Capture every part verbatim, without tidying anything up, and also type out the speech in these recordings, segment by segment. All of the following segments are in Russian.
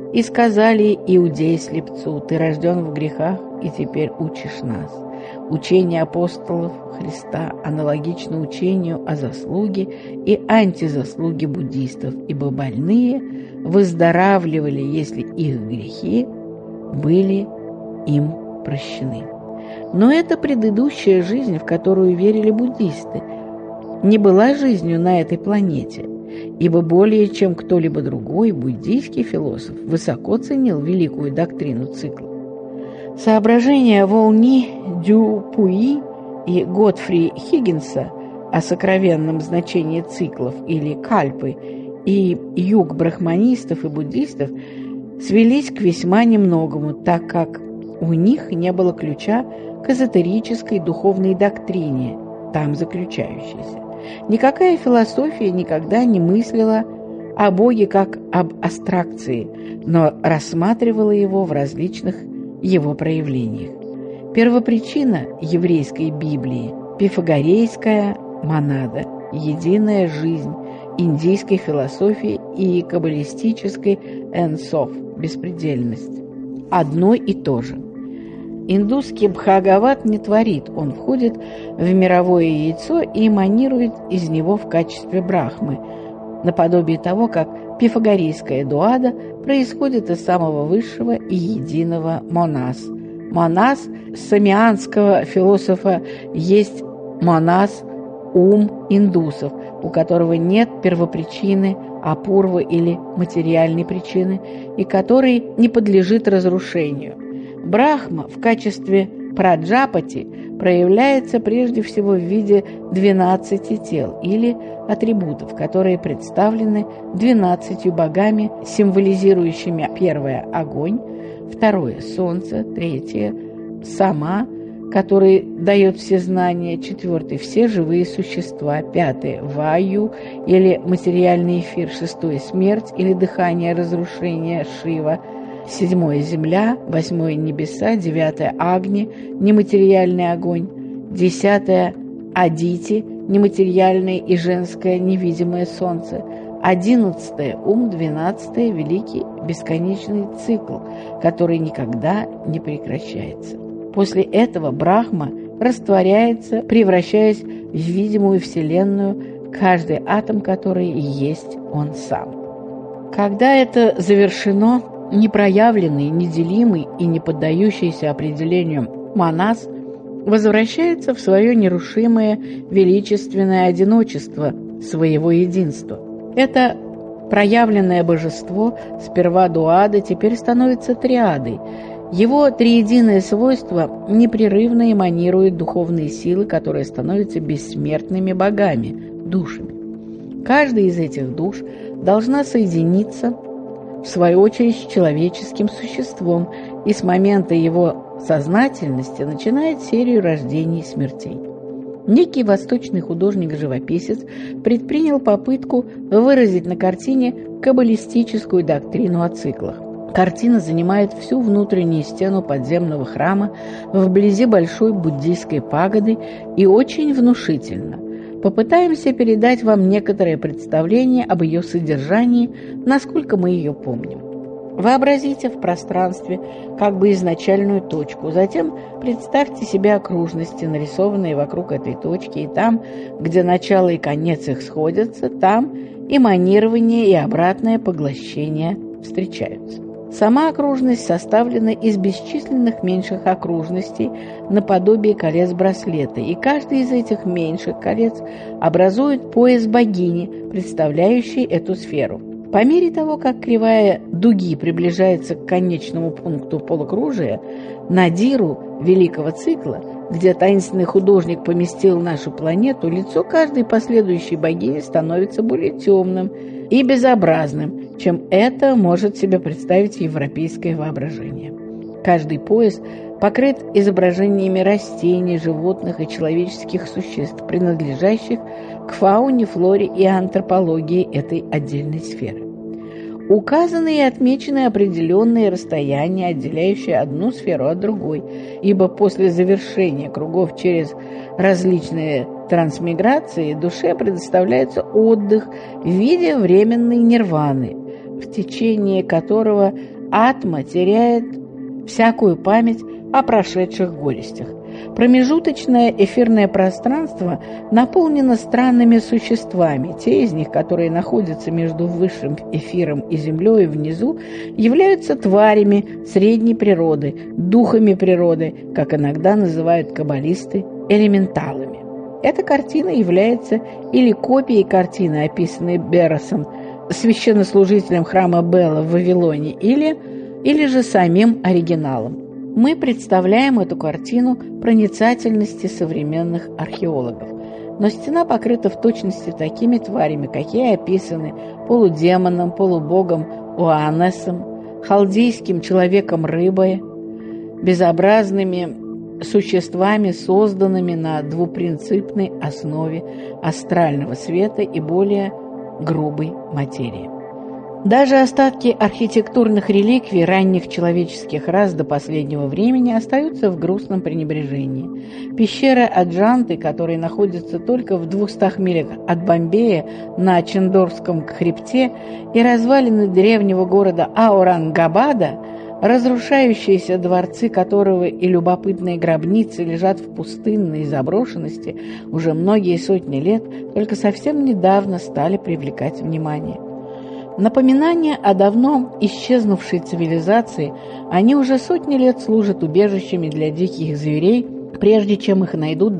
И сказали иудеи слепцу: ты рожден в грехах и теперь учишь нас. Учение апостолов Христа аналогично учению о заслуге и антизаслуге буддистов, ибо больные выздоравливали, если их грехи были им прощены. Но эта предыдущая жизнь, в которую верили буддисты, не была жизнью на этой планете, ибо более чем кто-либо другой буддийский философ высоко ценил великую доктрину цикла. Соображения Волни Дюпуи и Готфри Хиггинса о сокровенном значении циклов или кальпы и юг брахманистов и буддистов свелись к весьма немногому, так как у них не было ключа к эзотерической духовной доктрине, там заключающейся. Никакая философия никогда не мыслила о Боге как об абстракции, но рассматривала его в различных его проявлениях. Первопричина еврейской Библии – пифагорейская монада, единая жизнь индийской философии и каббалистической энсоф – беспредельность. Одно и то же. Индусский Бхагават не творит, он входит в мировое яйцо и эманирует из него в качестве брахмы, наподобие того, как пифагорейская дуада происходит из самого высшего и единого монас. Монас самианского философа есть монас ум индусов, у которого нет первопричины, апурвы или материальной причины, и который не подлежит разрушению. Брахма в качестве праджапати проявляется прежде всего в виде двенадцати тел или атрибутов, которые представлены двенадцатью богами, символизирующими: первое – огонь, второе – солнце, третье – сама, который дает все знания, четвертый – все живые существа, пятое – ваю или материальный эфир, шестое – смерть или дыхание разрушения, Шива, седьмое – земля, восьмое – небеса, девятое – агни, нематериальный огонь, десятое – адити, нематериальное и женское невидимое солнце, одиннадцатое – ум, двенадцатое – великий бесконечный цикл, который никогда не прекращается. После этого Брахма растворяется, превращаясь в видимую Вселенную, каждый атом которой и есть он сам. Когда это завершено, непроявленный, неделимый и не поддающийся определению монас возвращается в свое нерушимое величественное одиночество своего единства. Это проявленное божество, сперва дуада, теперь становится триадой. Его триединое свойство непрерывно эманирует духовные силы, которые становятся бессмертными богами, душами. Каждая из этих душ должна соединиться в свою очередь с человеческим существом, и с момента его сознательности начинает серию рождений и смертей. Некий восточный художник-живописец предпринял попытку выразить на картине каббалистическую доктрину о циклах. Картина занимает всю внутреннюю стену подземного храма вблизи большой буддийской пагоды и очень внушительна. Попытаемся передать вам некоторое представление об ее содержании, насколько мы ее помним. Вообразите в пространстве как бы изначальную точку, затем представьте себе окружности, нарисованные вокруг этой точки, и там, где начало и конец их сходятся, там эманирование и обратное поглощение встречаются. Сама окружность составлена из бесчисленных меньших окружностей наподобие колец браслета, и каждый из этих меньших колец образует пояс богини, представляющий эту сферу. По мере того, как кривая дуги приближается к конечному пункту полукружия, надиру великого цикла, где таинственный художник поместил нашу планету, лицо каждой последующей богини становится более темным и безобразным, чем это может себе представить европейское воображение. Каждый пояс покрыт изображениями растений, животных и человеческих существ, принадлежащих к фауне, флоре и антропологии этой отдельной сферы. Указаны и отмечены определенные расстояния, отделяющие одну сферу от другой, ибо после завершения кругов через различные трансмиграции душе предоставляется отдых в виде временной нирваны, в течение которого атма теряет всякую память о прошедших горестях. Промежуточное эфирное пространство наполнено странными существами. Те из них, которые находятся между высшим эфиром и землей внизу, являются тварями средней природы, духами природы, как иногда называют каббалисты, элементалами. Эта картина является или копией картины, описанной Берросом, священнослужителем храма Бела в Вавилоне, или, или же самим оригиналом. Мы представляем эту картину проницательности современных археологов. Но стена покрыта в точности такими тварями, какие описаны полудемоном, полубогом Оаннесом, халдейским человеком-рыбой, безобразными существами, созданными на двупринципной основе астрального света и более грубой материи. Даже остатки архитектурных реликвий ранних человеческих рас до последнего времени остаются в грустном пренебрежении. Пещера Аджанты, которые находятся только в двухстах милях от Бомбея на Чендорском хребте, и развалины древнего города Аурангабада, разрушающиеся дворцы которого и любопытные гробницы лежат в пустынной заброшенности уже многие сотни лет, только совсем недавно стали привлекать внимание. Напоминание о давно исчезнувшей цивилизации, они уже сотни лет служат убежищами для диких зверей, прежде чем их найдут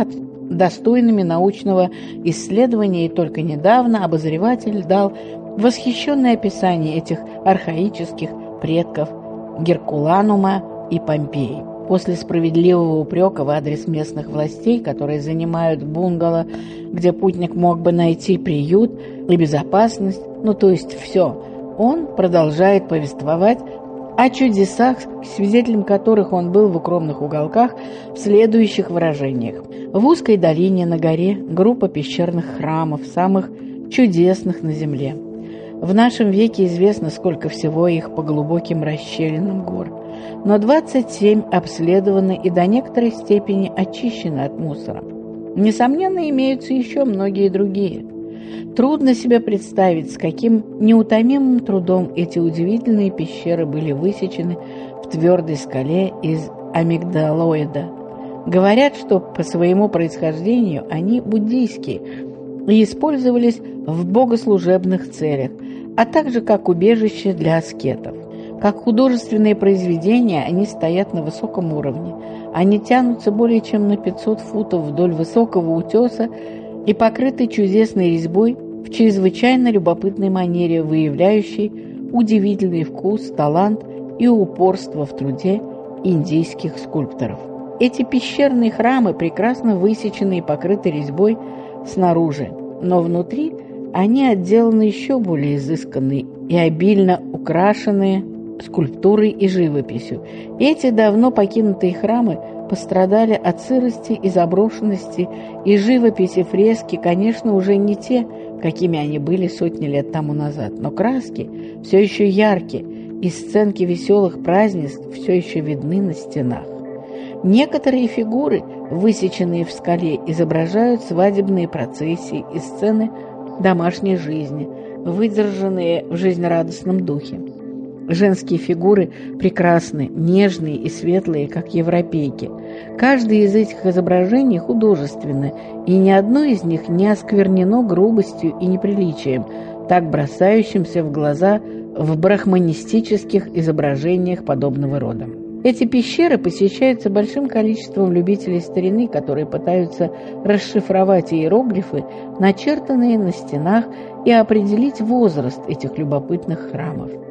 достойными научного исследования, и только недавно обозреватель дал восхищенное описание этих архаических предков Геркуланума и Помпеи. После справедливого упрека в адрес местных властей, которые занимают бунгало, где путник мог бы найти приют и безопасность, ну то есть все, он продолжает повествовать о чудесах, свидетелем которых он был в укромных уголках, в следующих выражениях. В узкой долине на горе группа пещерных храмов, самых чудесных на земле. В нашем веке известно, сколько всего их по глубоким расщелинам гор, но двадцать семь обследованы и до некоторой степени очищены от мусора. Несомненно, имеются еще многие другие. Трудно себе представить, с каким неутомимым трудом эти удивительные пещеры были высечены в твердой скале из амигдалоида. Говорят, что по своему происхождению они буддийские и использовались в богослужебных целях, а также как убежище для аскетов. Как художественные произведения они стоят на высоком уровне. Они тянутся более чем на пятьсот футов вдоль высокого утеса и покрыты чудесной резьбой в чрезвычайно любопытной манере, выявляющей удивительный вкус, талант и упорство в труде индийских скульпторов. Эти пещерные храмы прекрасно высечены и покрыты резьбой снаружи, но внутри они отделаны еще более изысканной и обильно украшенные скульптурой и живописью. Эти давно покинутые храмы пострадали от сырости и заброшенности, и живопись и фрески, конечно, уже не те, какими они были сотни лет тому назад, но краски все еще яркие, и сценки веселых празднеств все еще видны на стенах. Некоторые фигуры, высеченные в скале, изображают свадебные процессии и сцены домашней жизни, выдержанные в жизнерадостном духе. Женские фигуры прекрасны, нежные и светлые, как европейки. Каждое из этих изображений художественно, и ни одно из них не осквернено грубостью и неприличием, так бросающимся в глаза в брахманистических изображениях подобного рода. Эти пещеры посещаются большим количеством любителей старины, которые пытаются расшифровать иероглифы, начертанные на стенах, и определить возраст этих любопытных храмов.